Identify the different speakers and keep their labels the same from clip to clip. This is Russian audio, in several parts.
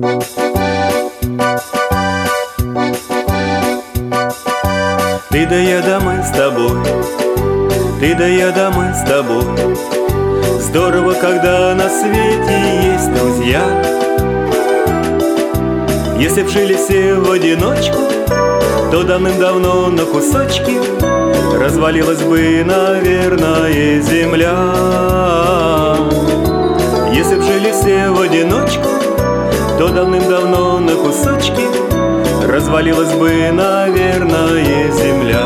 Speaker 1: Ты да я да мы с тобой, ты да я да мы с тобой. Здорово, когда на свете есть друзья. Если б жили все в одиночку, то давным-давно на кусочки развалилась бы, наверное, земля. Если б жили все в одиночку, то давным-давно на кусочки развалилась бы, наверное, земля.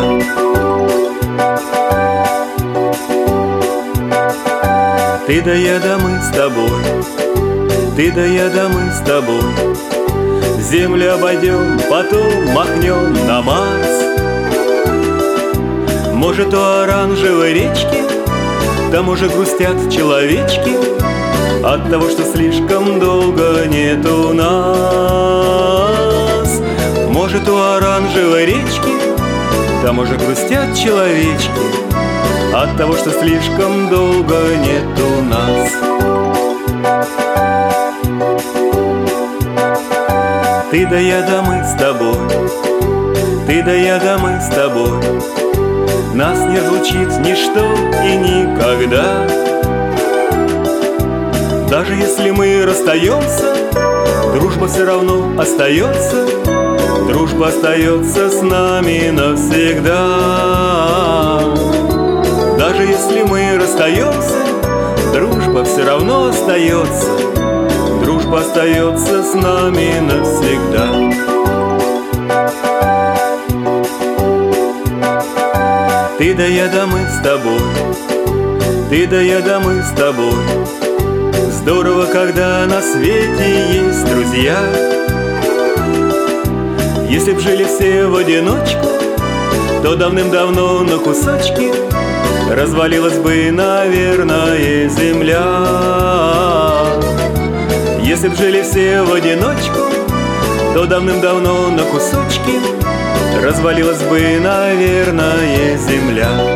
Speaker 1: Ты да я да мы с тобой, ты да я да мы с тобой. Землю обойдем, потом махнем на Марс. Может, у оранжевой речки там уже грустят человечки от того, что слишком долго нету нас. Может, у оранжевой речки там уже грустят человечки от того, что слишком долго нету нас. Ты да я да мы с тобой, ты да я да мы с тобой. Нас не разлучит ничто и никогда. Даже если мы расстаемся, дружба все равно остается. Дружба остается с нами навсегда. Даже если мы расстаемся, дружба все равно остается. Дружба остается с нами навсегда. Ты да я да мы с тобой, ты да я да мы с тобой. Здорово, когда на свете есть друзья. Если б жили все в одиночку, то давным-давно на кусочки развалилась бы, наверное, земля. Если б жили все в одиночку, то давным-давно на кусочки развалилась бы, наверное, земля.